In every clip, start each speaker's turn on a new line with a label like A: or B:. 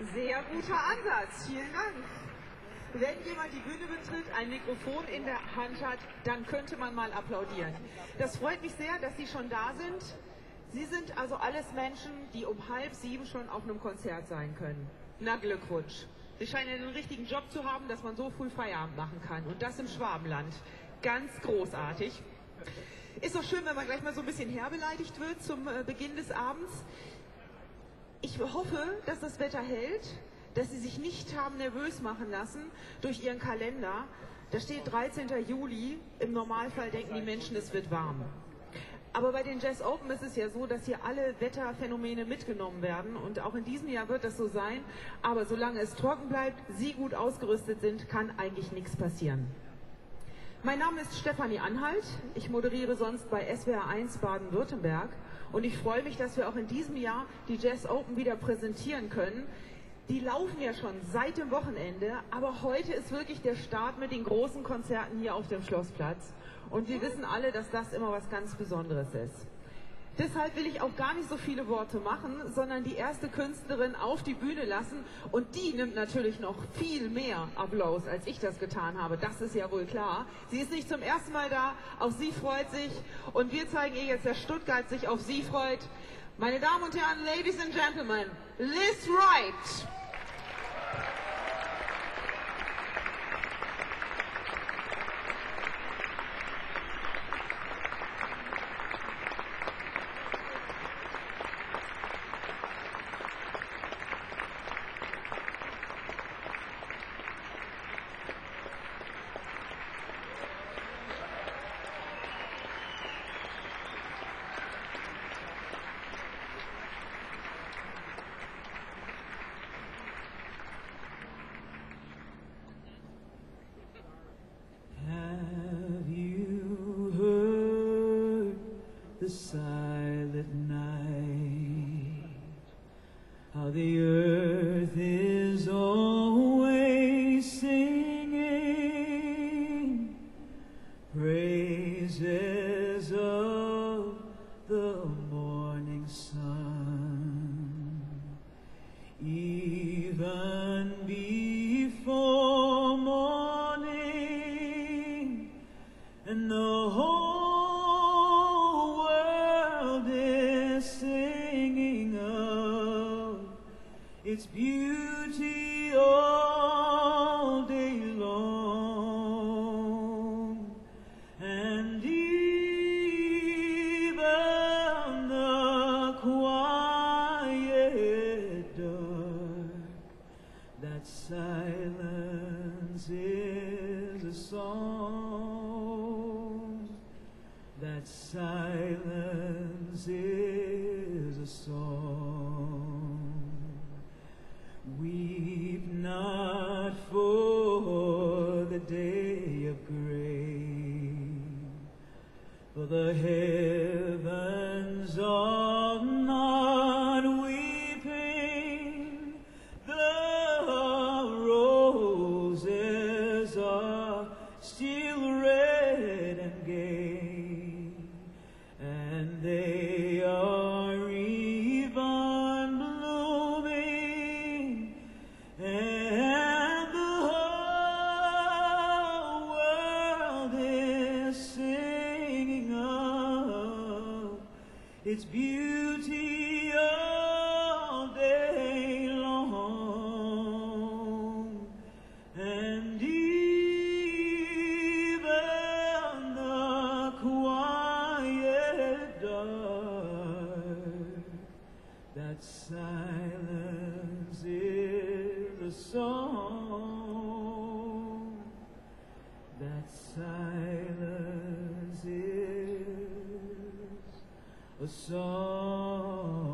A: Sehr guter Ansatz, vielen Dank. Wenn jemand die Bühne betritt, ein Mikrofon in der Hand hat, dann könnte man mal applaudieren. Das freut mich sehr, dass Sie schon da sind. Sie sind also alles Menschen, die um 6:30 schon auf einem Konzert sein können. Na, Glückwunsch. Sie scheinen einen richtigen Job zu haben, dass man so früh Feierabend machen kann. Und das im Schwabenland. Ganz großartig. Ist doch schön, wenn man gleich mal so ein bisschen herbeleidigt wird zum Beginn des Abends. Ich hoffe, dass das Wetter hält, dass Sie sich nicht haben nervös machen lassen durch Ihren Kalender. Da steht 13. Juli. Im Normalfall denken die Menschen, es wird warm. Aber bei den Jazz Open ist es ja so, dass hier alle Wetterphänomene mitgenommen werden. Und auch in diesem Jahr wird das so sein. Aber solange es trocken bleibt, Sie gut ausgerüstet sind, kann eigentlich nichts passieren. Mein Name ist Stefanie Anhalt. Ich moderiere sonst bei SWR 1 Baden-Württemberg. Und ich freue mich, dass wir auch in diesem Jahr die Jazz Open wieder präsentieren können. Die laufen ja schon seit dem Wochenende, aber heute ist wirklich der Start mit den großen Konzerten hier auf dem Schlossplatz. Und wir wissen alle, dass das immer was ganz Besonderes ist. Deshalb will ich auch gar nicht so viele Worte machen, sondern die erste Künstlerin auf die Bühne lassen. Und die nimmt natürlich noch viel mehr Applaus, als ich das getan habe. Das ist ja wohl klar. Sie ist nicht zum ersten Mal da, auf sie freut sich. Und wir zeigen ihr jetzt, dass Stuttgart sich auf sie freut. Meine Damen und Herren, Ladies and Gentlemen, Liz Wright.
B: Silent night, how the earth is always singing praises of the morning sun, even before morning, and the whole its beauty all day long, and even the quiet dark, that silence is a song, that silence is a song. Weep not for the day of grace, for the heavens are not weeping, the roses are still red and gay, and they are even blooming, and the whole world is singing of its beauty all day long, and even the quiet dark, that silence is a song, that silence is a song.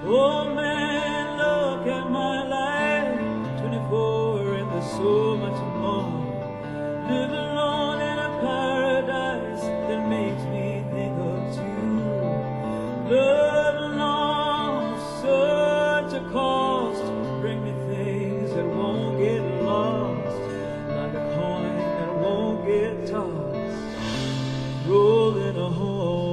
B: Oh man, look at my life. 24 and there's so much more. Live alone in a paradise that makes me think of you. Love alone, such a cost. Bring me things that won't get lost, like a coin that won't get tossed, rolling a home.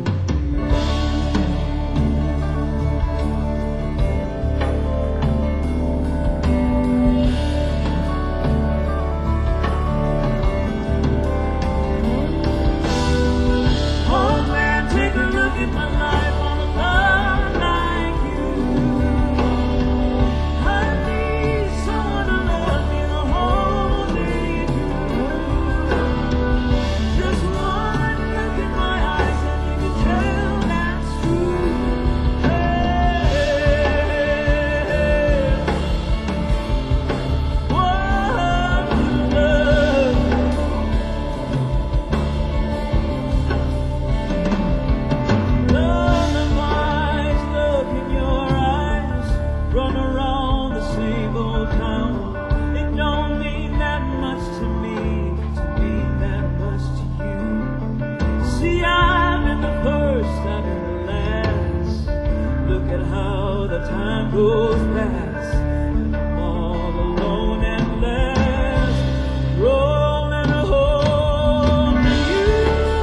B: Time goes past, and I'm all alone at last, rolling home to you.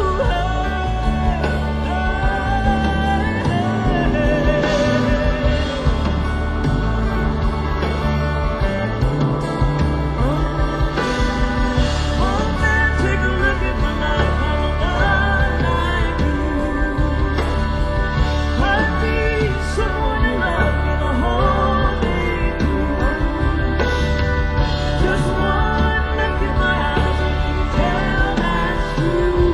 B: Oh man, take a look at my life. I'm alive like you. I need someone to love me the whole day through. Just one look in my eyes and you can tell that's true.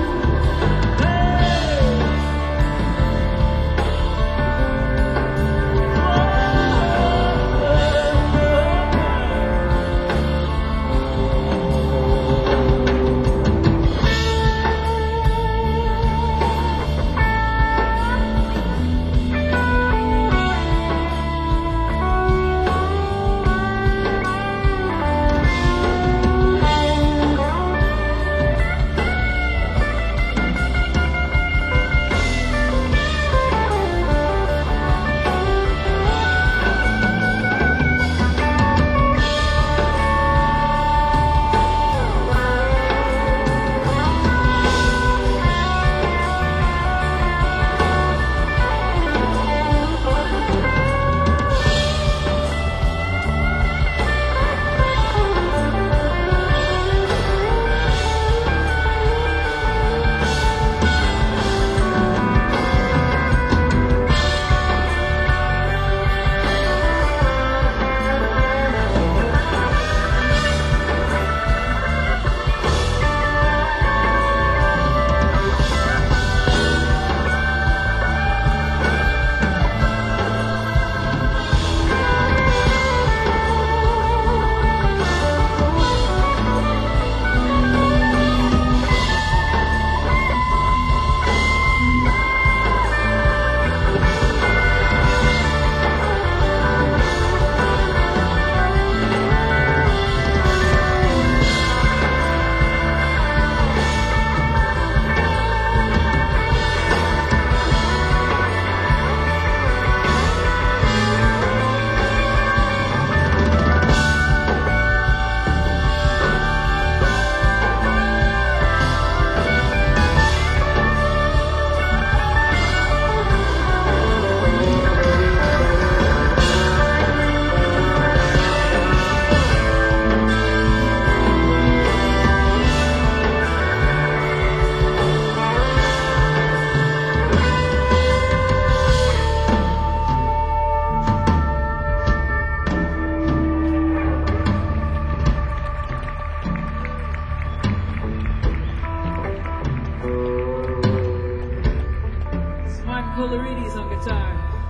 B: Colorides on guitar.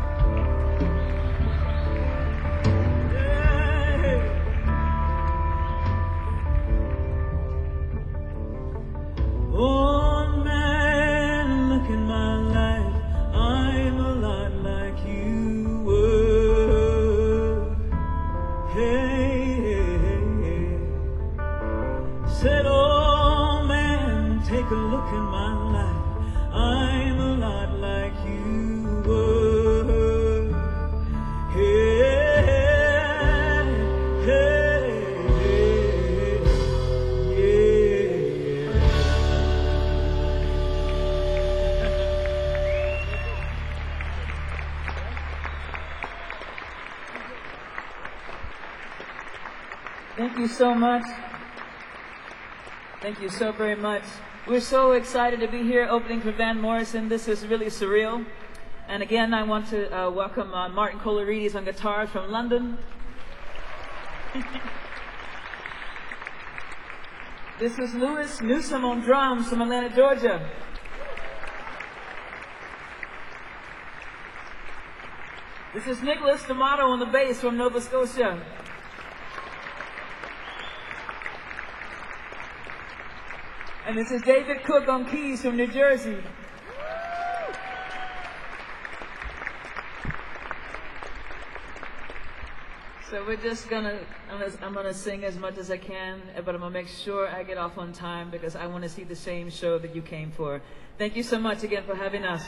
B: Oh man, look at my life. I'm a lot like you were. Thank you so much. Thank you so very much. We're so excited to be here opening for Van Morrison. This is really surreal. And again, I want to welcome Martin Colorides on guitar from London. This is Louis Newsom on drums from Atlanta, Georgia. This is Nicholas D'Amato on the bass from Nova Scotia. And this is David Cook on keys from New Jersey. So we're just I'm gonna sing as much as I can, but I'm gonna make sure I get off on time because I want to see the same show that you came for. Thank you so much again for having us.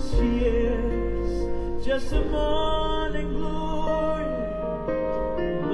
B: Just a morning glory,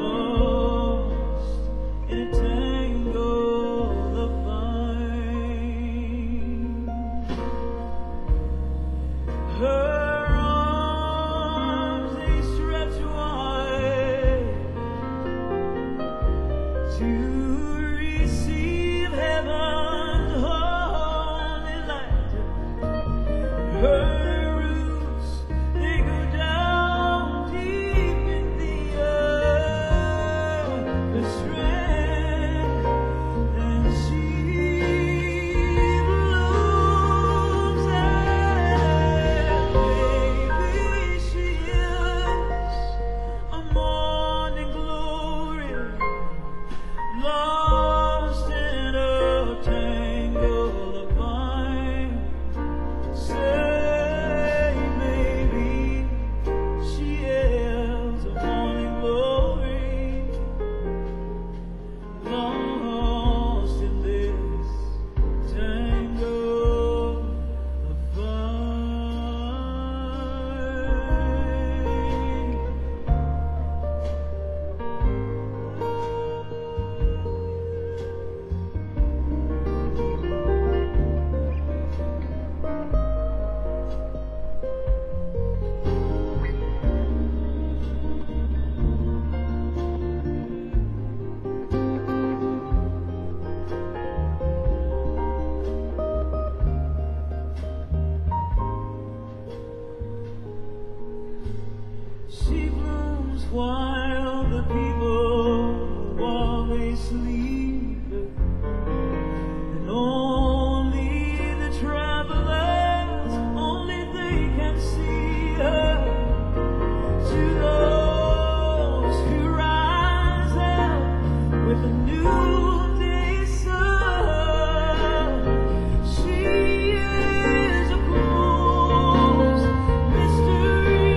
B: while the people while they sleep, and only the travelers, only they can see her. To those who rise up with a noonday sun, she is a close mystery.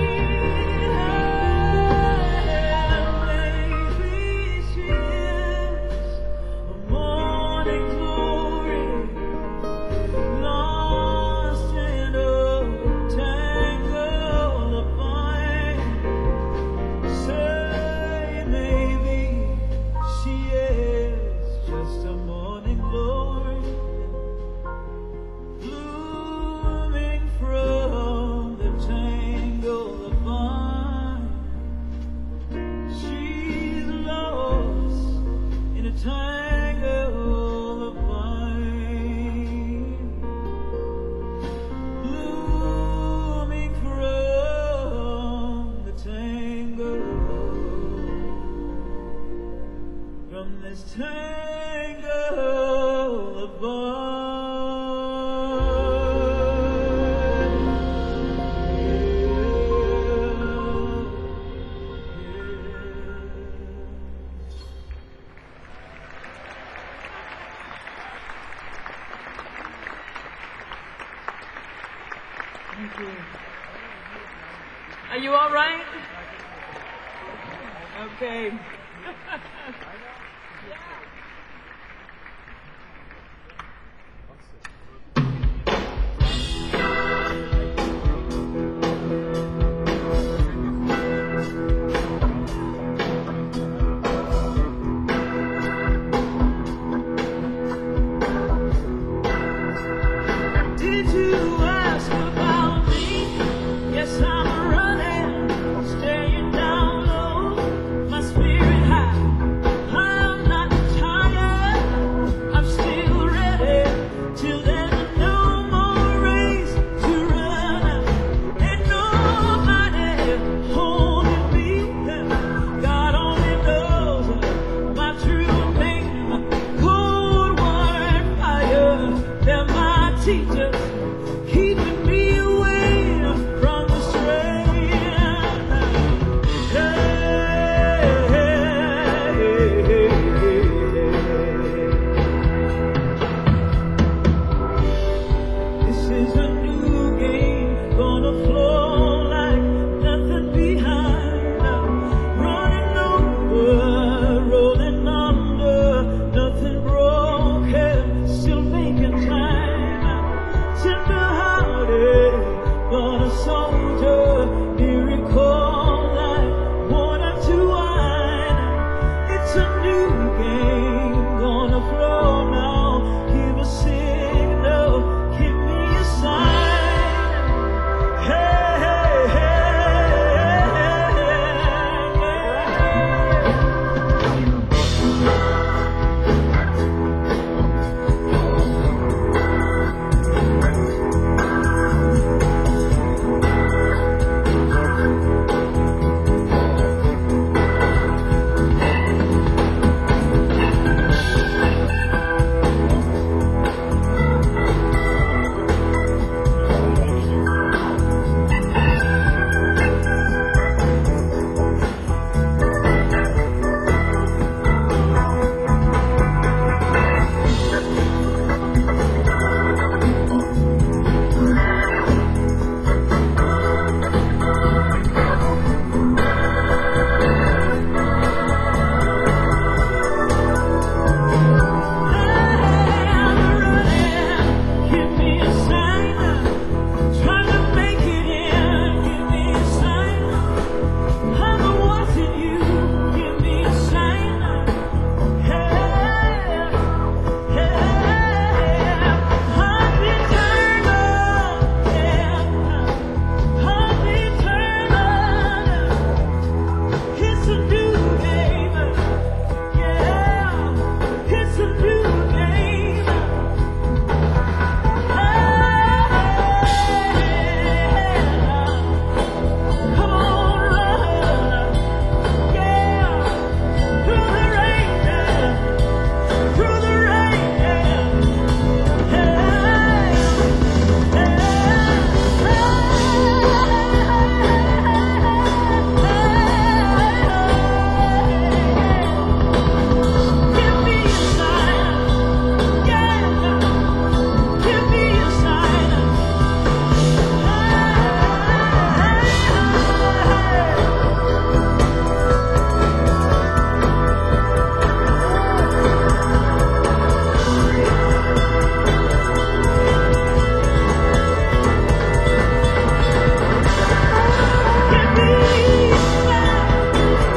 B: Maybe she is a morning glory, lost in a tangle of vine. Say maybe she is just a morning glory, blooming from the tangle of vine. She's lost in a tangle of vine, blooming from the tangle, from this tangle of vine. Thank you. Are you all right? Okay. Did you ask about me? Yes, I'm running, staying down low, my spirit high. I'm not tired.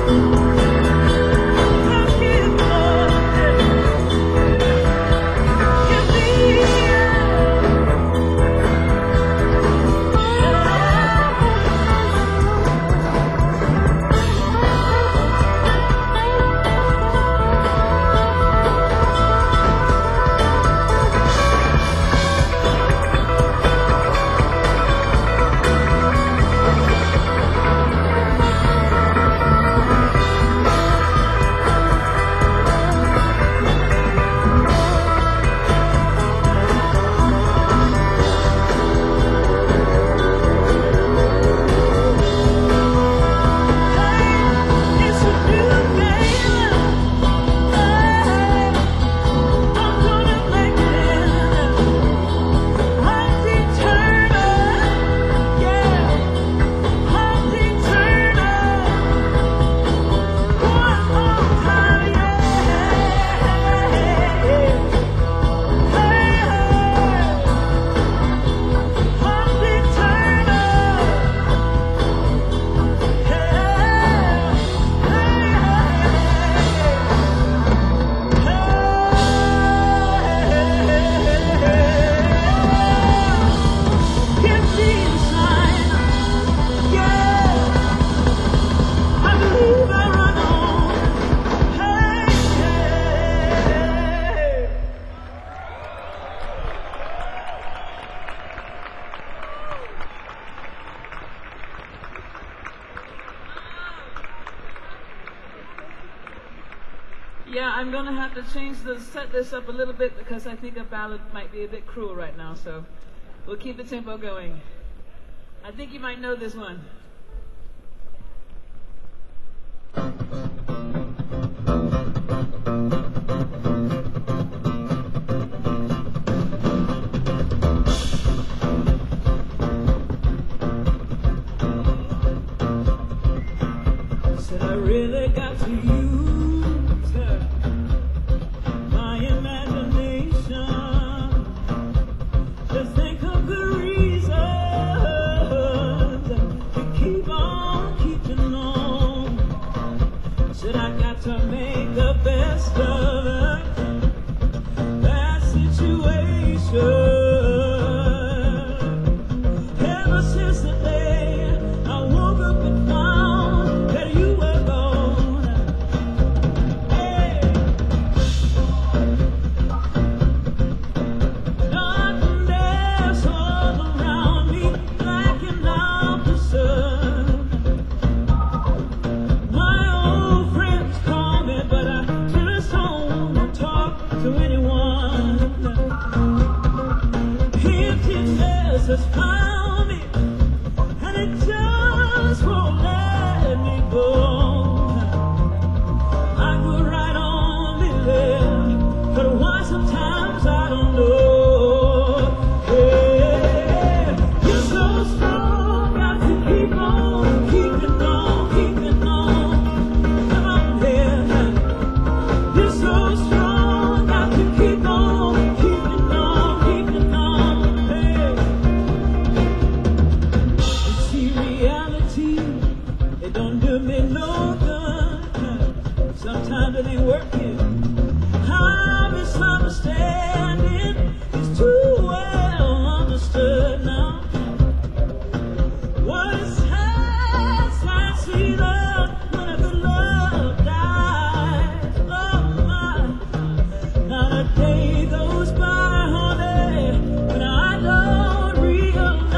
B: Yeah, I'm going to have to set this up a little bit because I think a ballad might be a bit cruel right now, so we'll keep the tempo going. I think you might know this one. Said I really got to use my imagination to think of good reasons to keep on keeping on. Said I got to make the best of that situation. Ever since the day I woke up and found that you were gone. Hey. Darkness all around me, blacking out the sun. My old friends call me, but I just don't want to talk to anyone. Emptiness has found me, and it just won't let me go. I could right on living, but why sometimes I don't know. Yeah, you're so strong, got to keep on keeping on, keeping on. Come on, yeah. You're so strong, got to keep on keeping on, keeping on. Hey. You see, reality, it don't do me no good. Sometimes it ain't working. How misunderstanding is too well understood now. What is hindsight sweeter when a good love dies? Oh my, not a day goes by, honey, when I don't realize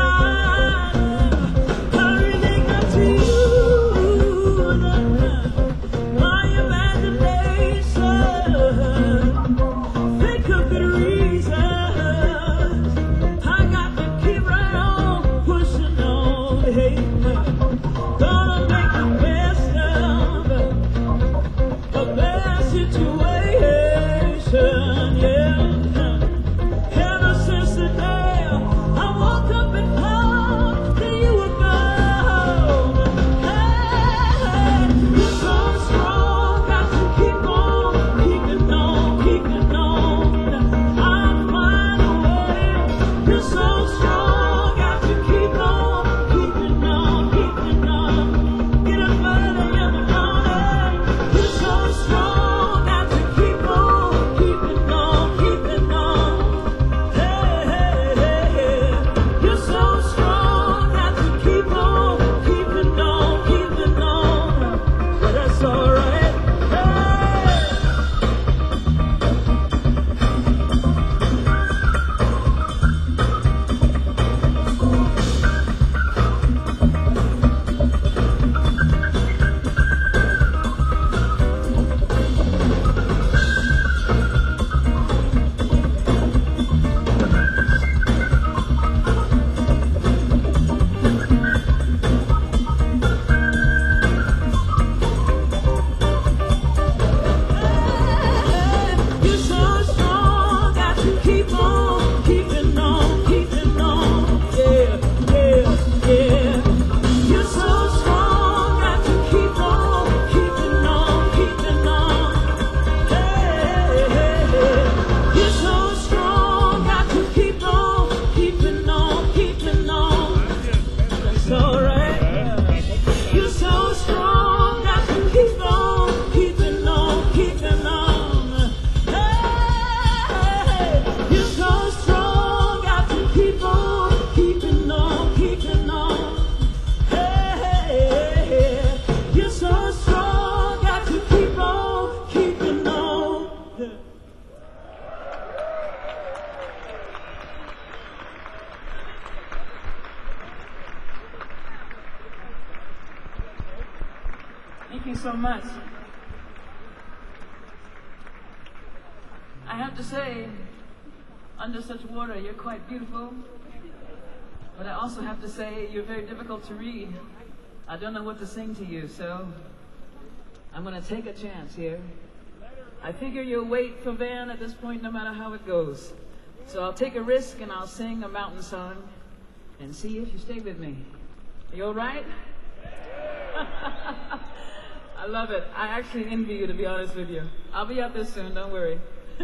B: I really got to use my imagination. Think of good so much. I have to say, under such water, you're quite beautiful. But I also have to say, you're very difficult to read. I don't know what to sing to you, so I'm going to take a chance here. I figure you'll wait for Van at this point no matter how it goes. So I'll take a risk and I'll sing a mountain song and see if you stay with me. Are you all right? I love it. I actually envy you, to be honest with you. I'll be out there soon, don't worry.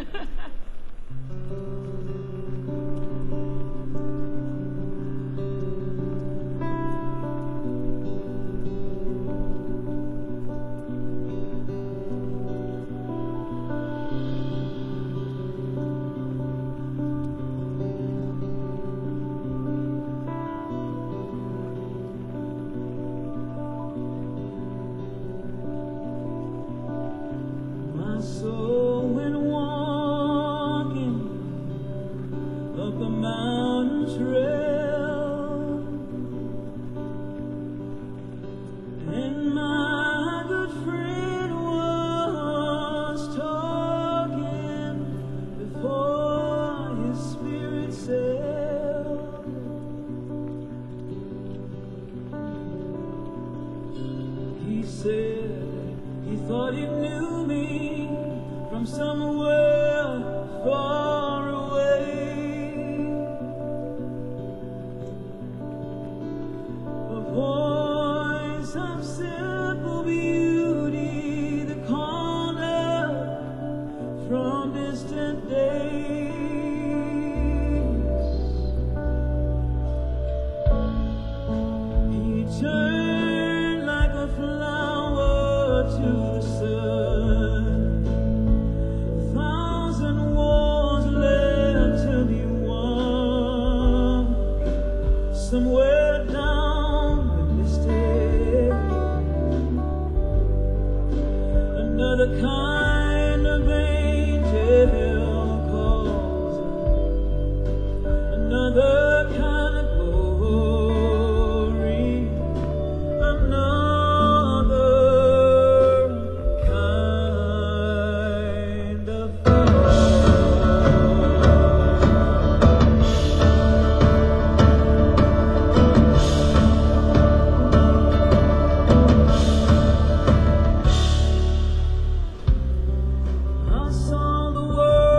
B: My soul went walking up a mountain trail, and my good friend was talking before his spirit sailed. He said he thought he knew me from somewhere far away. A voice of simple beauty that called out from distant days. He turned like a flower to the sun. Somewhere down the mystic, another kind of angel calls, another kind of glory, another kind of I saw the world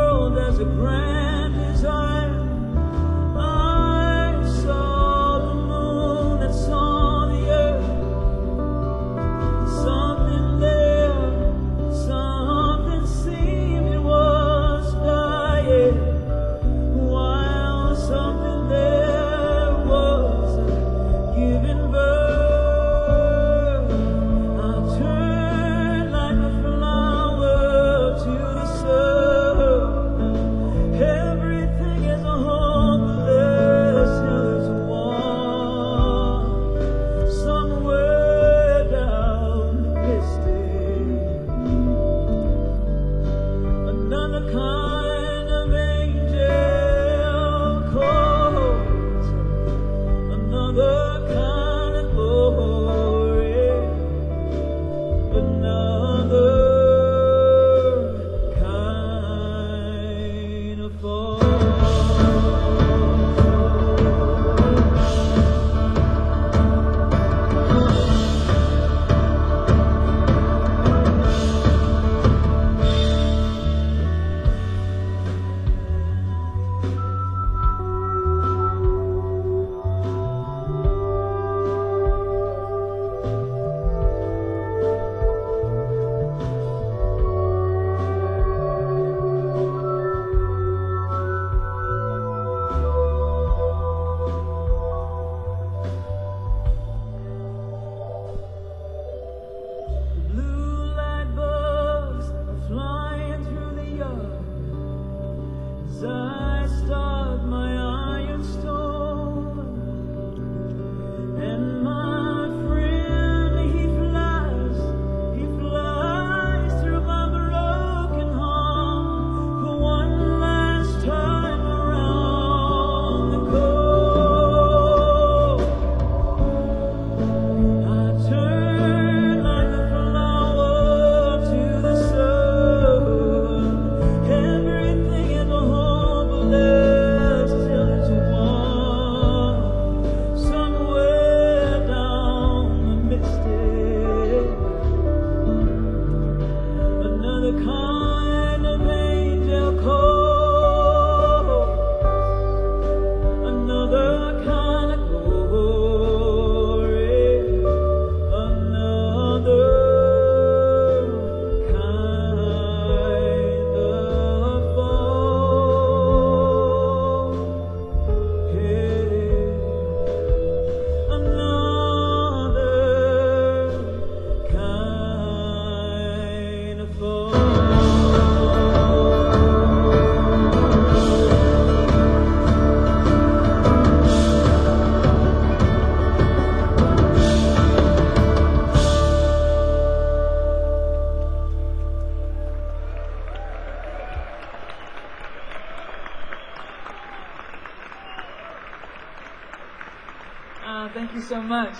B: you so much.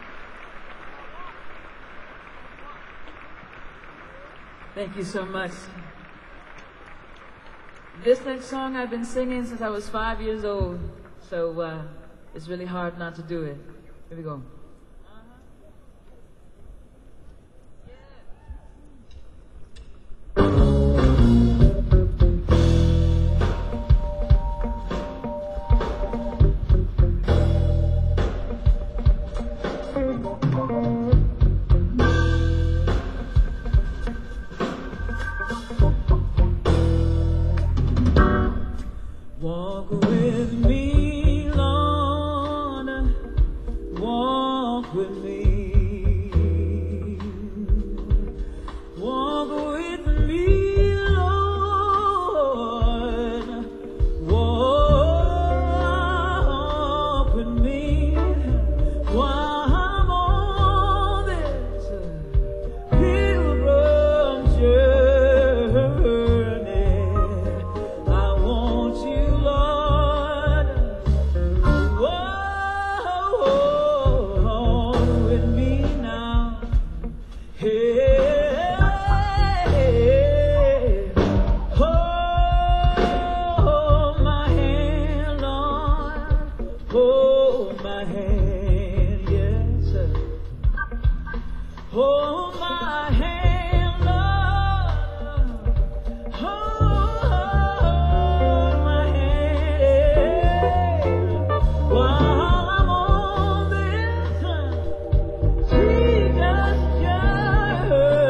B: Thank you so much. This next song I've been singing since I was 5 years old, so it's really hard not to do it. Here we go. Walk with me, Lord, walk with me. Walk with me, Lord, walk with me while I'm on this pilgrim journey. I want you, Lord, walk with me now. Hey, hold my hand, Lord, hold my hand, yes, sir. Hold my hand, Lord, hold my hand while I'm on this Jesus journey.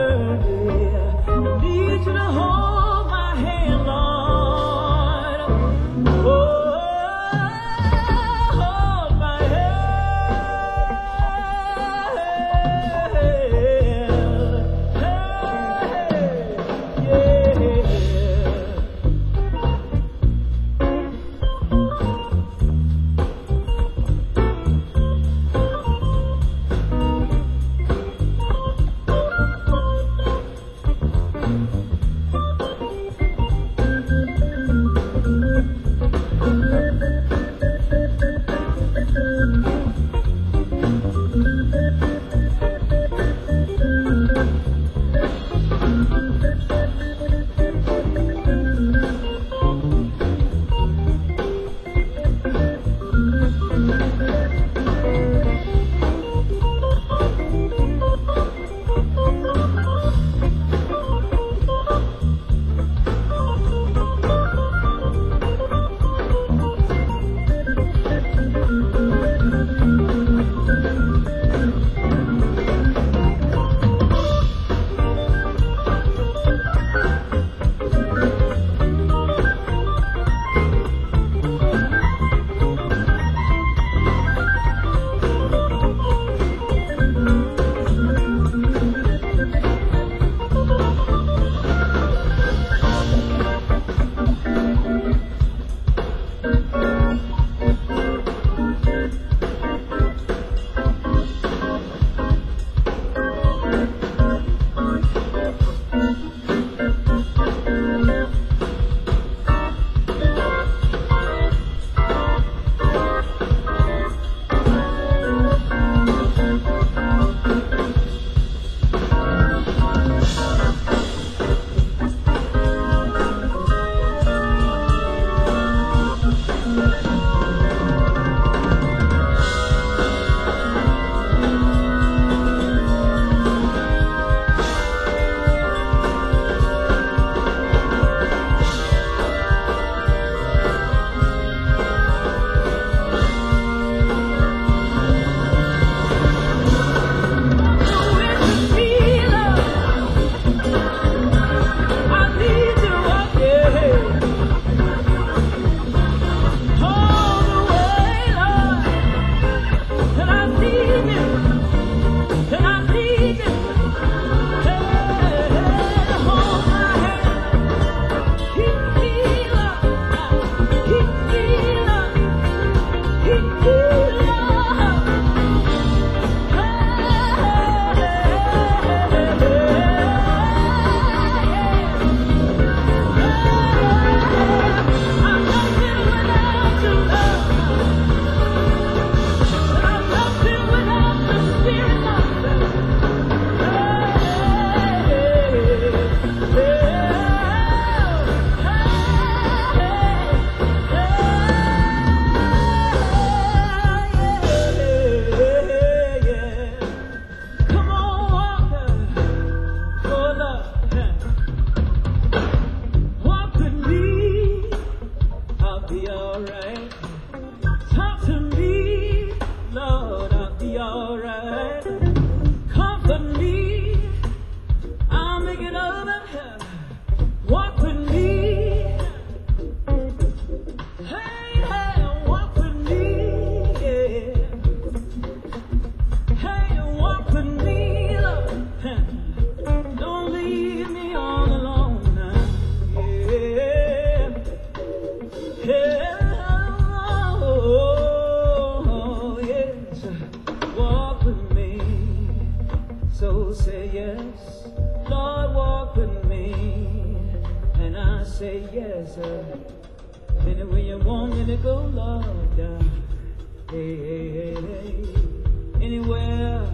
B: open me, and I say yes, anywhere you want me to go, Lord, hey, hey, hey, hey, anywhere,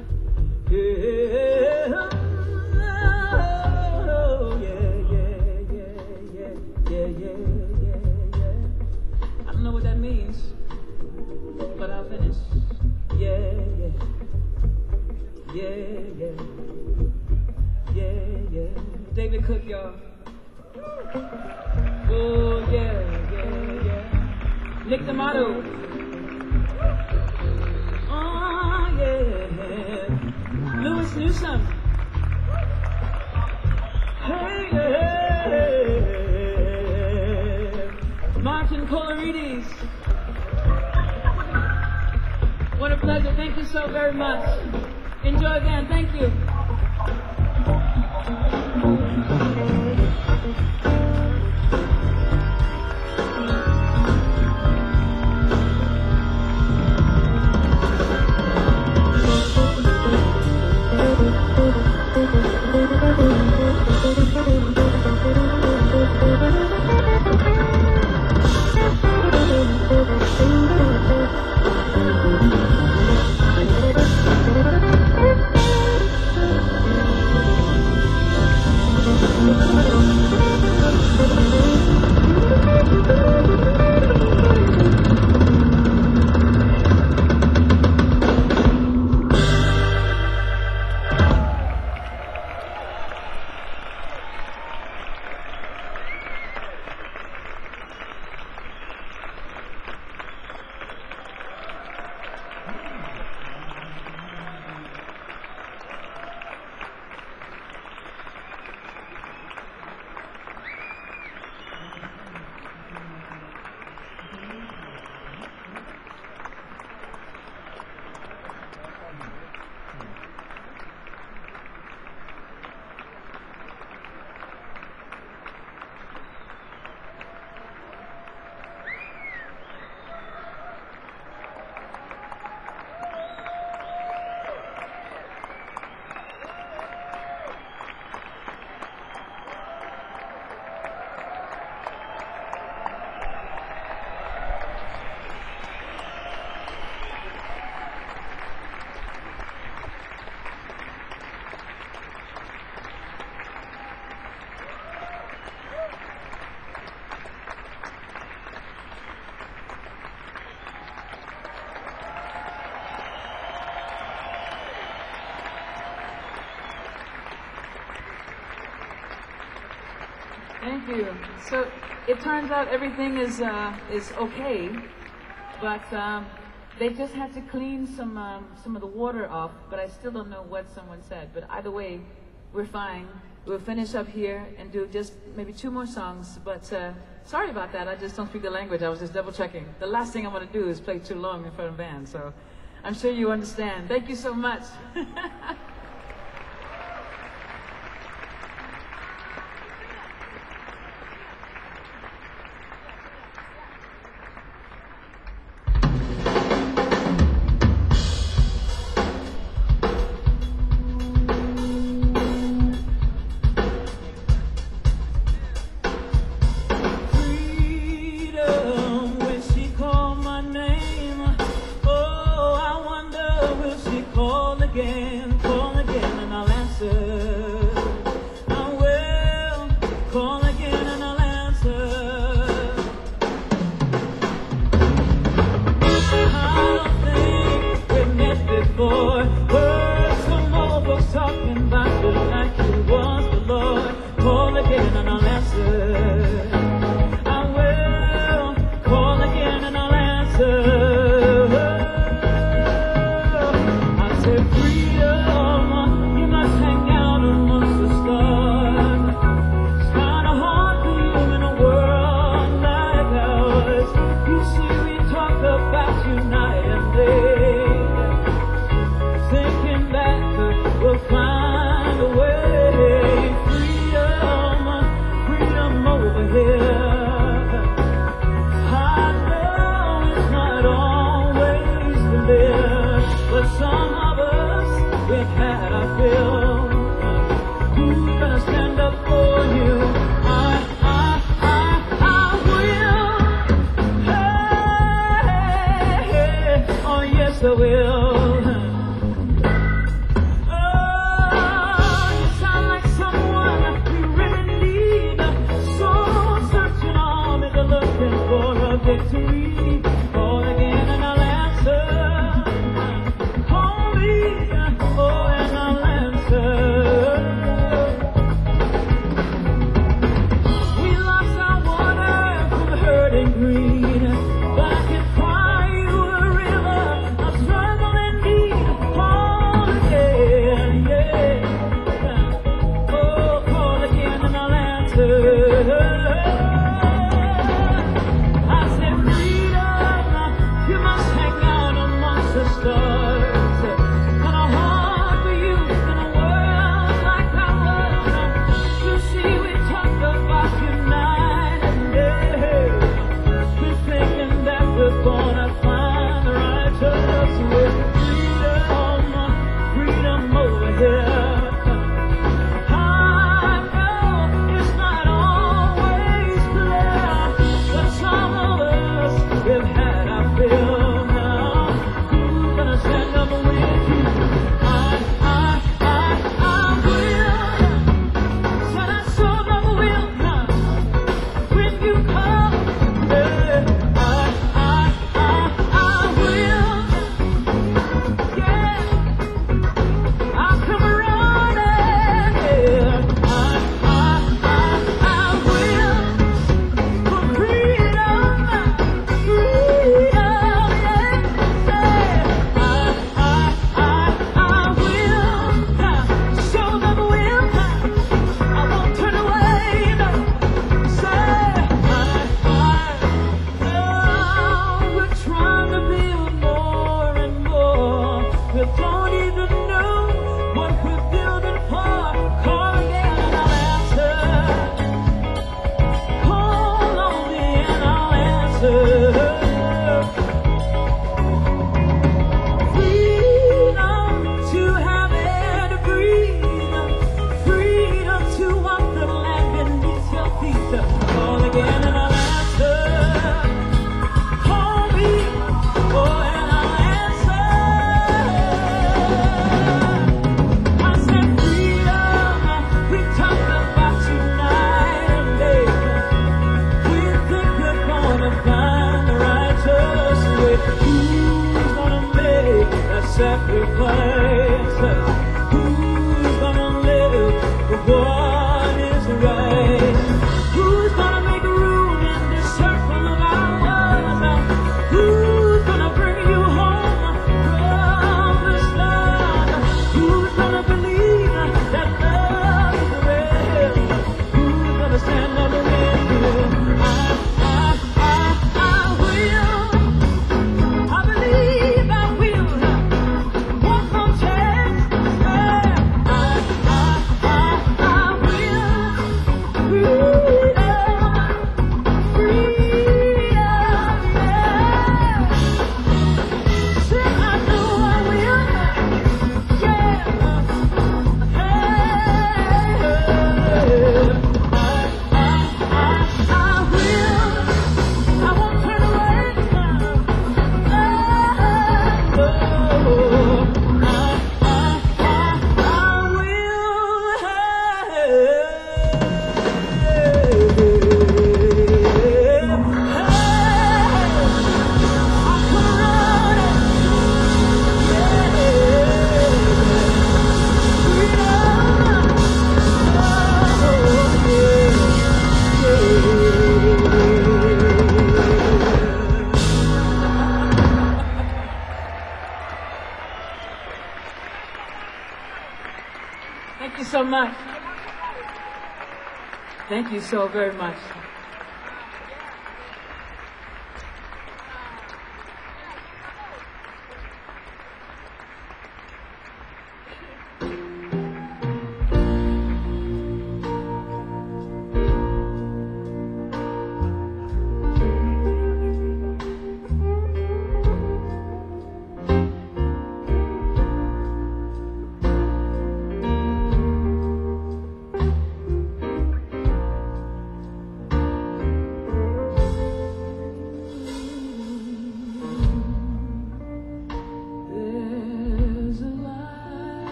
B: yeah, oh, yeah, yeah, yeah, yeah, yeah, yeah, yeah, yeah. I don't know what that means, but I'll finish. Yeah, yeah, yeah, yeah, yeah, yeah. David Cook, y'all. Oh, yeah, yeah, yeah. Nick D'Amato. Oh, yeah. Louis Newsom. Hey, yeah. Martin Colorides. What a pleasure. Thank you so very much. Enjoy again. Thank you. Thank you. So it turns out everything is okay, but they just had to clean some of the water off. But I still don't know what someone said. But either way, we're fine. We'll finish up here and do just maybe 2 more songs. But sorry about that. I just don't speak the language. I was just double checking. The last thing I want to do is play too long in front of a band. So I'm sure you understand. Thank you so much. Again. I will. Oh, you sound like someone we really need. Soul searching armies are looking for a victory. Call again and I'll answer. Call me, oh, and I'll answer. We lost our water from the hurting green, but I can cry you a river of struggle and need. Call again, yeah. Oh, call again and I'll answer. I said freedom, you must hang out amongst the stars. And a heart for you in a world like ours. You see, we talked about uniting, yeah. We're thinking that we're gonna find the righteous way. Freedom over here. I know it's not always clear, but some of us have had our fill now. Who's gonna stand up with you? I will. Said I so never will now. When you come, yeah, I will. Yeah, I'll come running. Yeah, I will. For freedom, yeah. I will. Show them will. I won't turn away. No. Say, we're trying to build more and more. We don't even know what we're building for. Call again and I'll answer. Call on me and I'll answer. Freedom to have air to breathe. Freedom to walk the land beneath your feet. Call again and I'll answer. Call me, oh, and I'll answer. I said freedom, we talked about tonight and day. We think we're gonna find the righteous way. Who's gonna make that sacrifice? Who's gonna live for what is right? Who's gonna make room in this circle of ours? Who's gonna bring you home from this land? Who's gonna believe that love is real? Who's gonna stand up with you? I will. I believe I will. One more chance. I will. Freedom, freedom, yeah. Say I know I will. Yeah. I will. I won't turn away Thank you so much. Thank you so very much.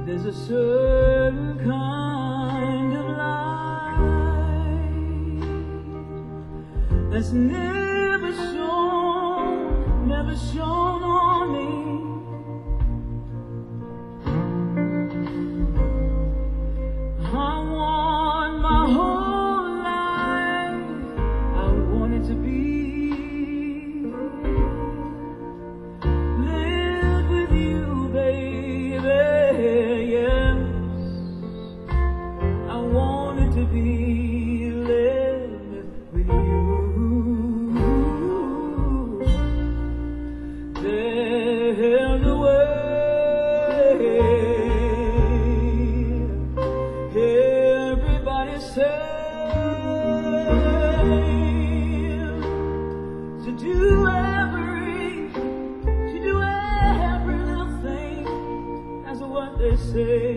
B: There's a certain kind of light that's never shone on me. I want my whole life, I want it to be live with you, baby. Yes, I want it to be live with you. There's a way everybody says to do every little thing. That's what they say.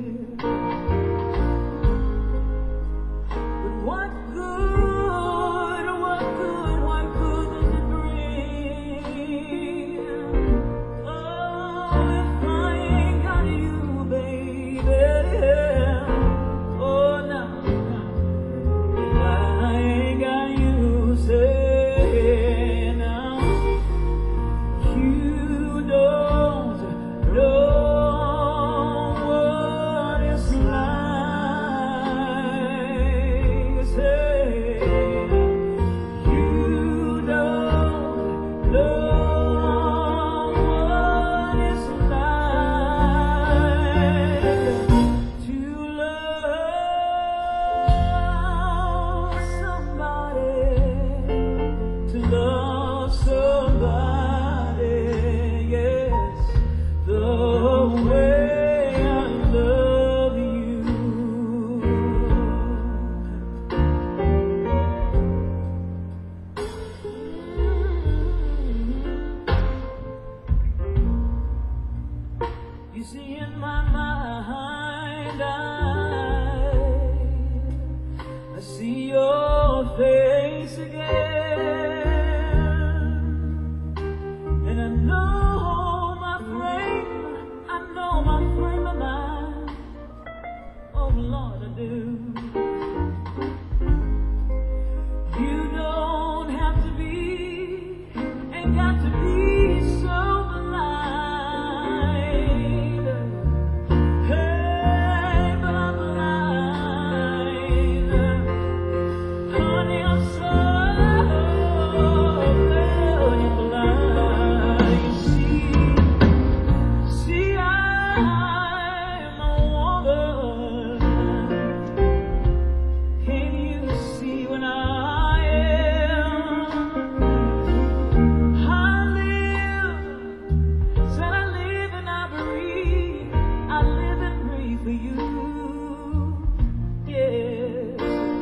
B: But what good does it bring? Oh, if I ain't got you, baby. Oh, no. If I ain't got you, say now. You don't know what it's like. Say, you don't know what it's like to love somebody, yes, the way I love you. You see, in my mind, I see your face again, and I know my frame of mind. Oh Lord, I do. You don't have to be, ain't got to be so blind. Hey, but I'm blind. Honey, I'm so very blind. You see, I'm a woman. Can you see when I am? I live and I breathe. I live and breathe for you. Yes.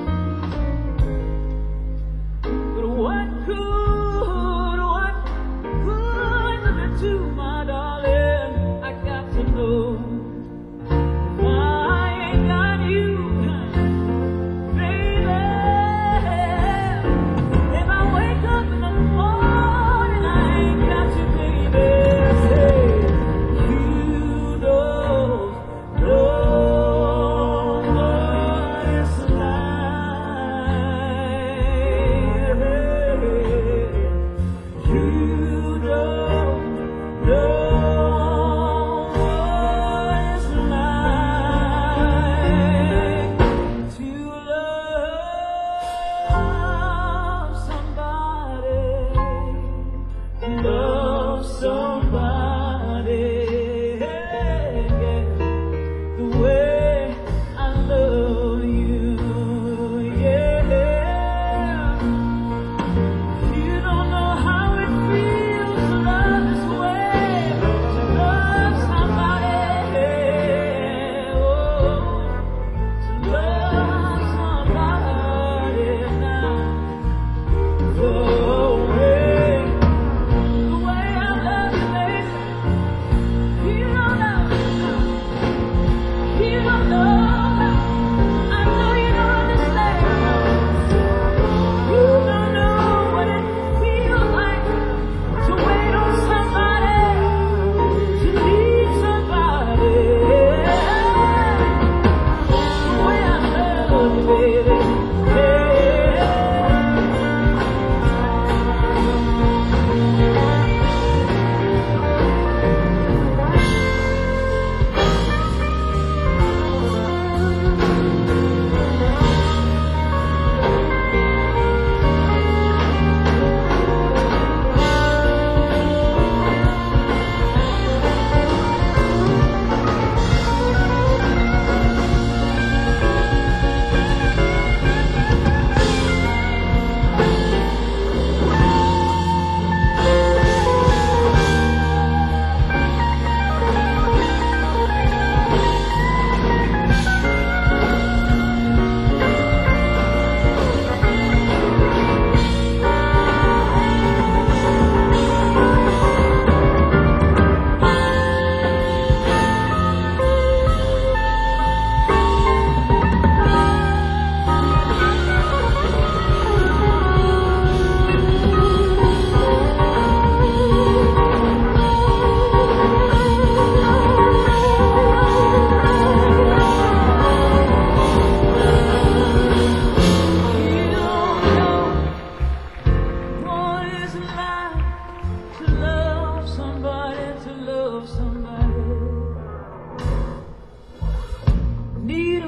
B: But what good does it do, my darling? I got to know. If I ain't got you, baby, if I wake up in the morning, I ain't got you, baby. Say, you don't know what it's like. You don't know what it's like to love somebody, the way I love you. Yeah. You don't know how it feels to love this way, to love somebody, oh, to love somebody now. The way I love you, baby. You don't know. You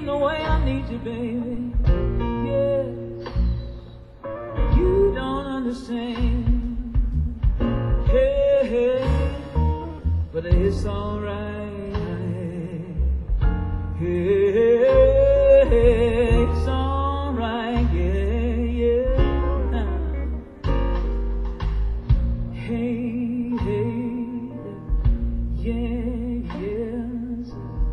B: the way I need you, baby. Yeah, you don't understand. Hey, hey, but it's alright. Hey, hey, it's alright. Yeah, yeah. Hey, hey, yeah, yes.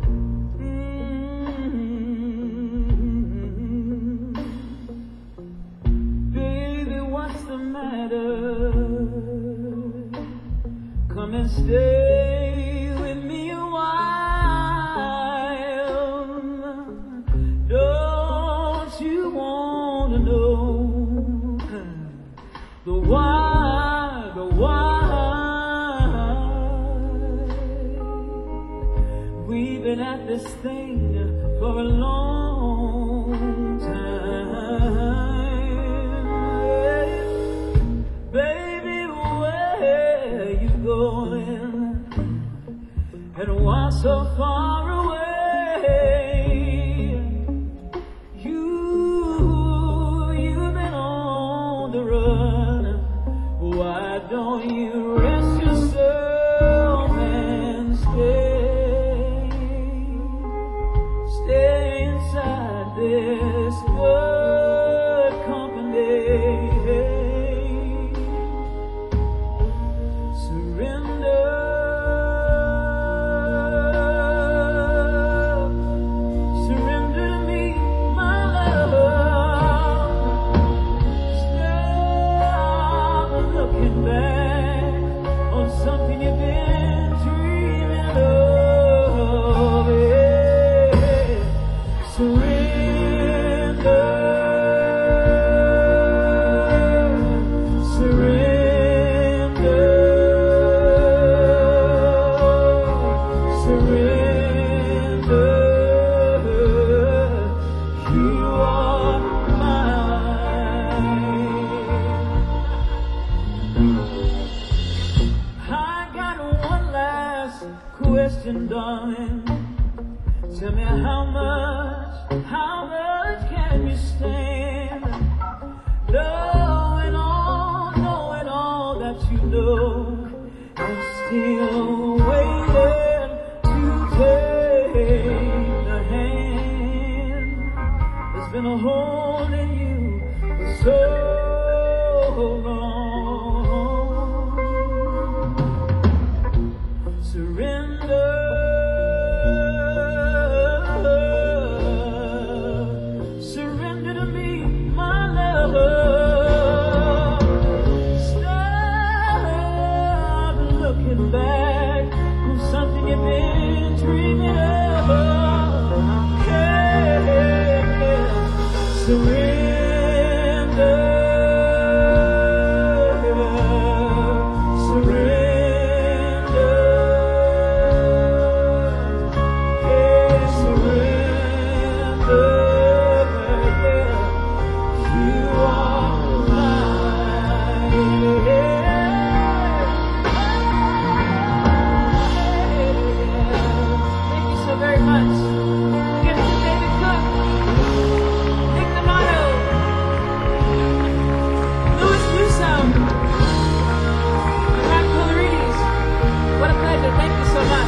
B: Baby, what's the matter? Come and stay with me a while. Don't you want to know the why, the why? We've been at this thing for a long time. Baby, where you going? And why so far away? You've been on the run. Why don't you rest yourself and stay inside this good company? Surrender to me, my love. Stop looking back on something you've been dreaming of. Yeah. Surrender. You are mine. I got one last question, darling. Tell me how much can you stand? Knowing all that you know, and still waiting to take the hand that's been a holding you for so long. Surrender. Surrender to me, my love. Stop looking back on something you've been dreaming of. Yeah. Surrender. Surrender. Yeah, surrender. You are mine. Thank you so very much. Give it to David Cook, Nick D'Amato, Louis Newsome, and Ron Colorides. What a pleasure. Thank you so much.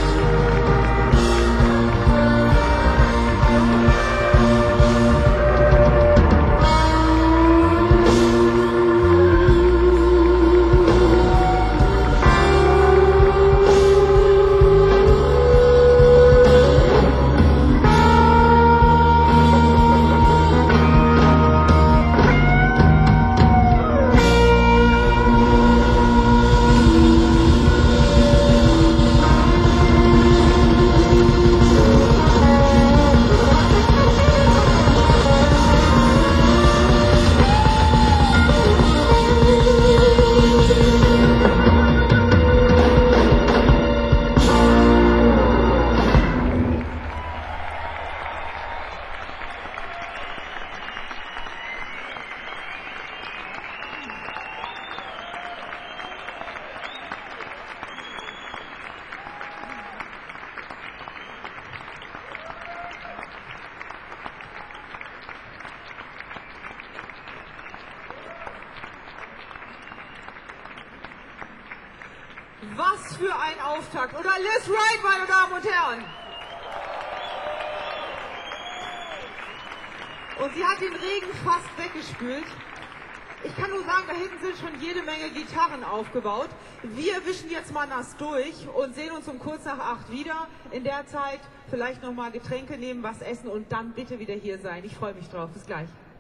A: Was für ein Auftakt. Oder Liz Wright, meine Damen und Herren. Und sie hat den Regen fast weggespült. Ich kann nur sagen, da hinten sind schon jede Menge Gitarren aufgebaut. Wir wischen jetzt mal nass durch und sehen uns um kurz nach 8 wieder. In der Zeit vielleicht nochmal Getränke nehmen, was essen und dann bitte wieder hier sein. Ich freue mich drauf. Bis gleich.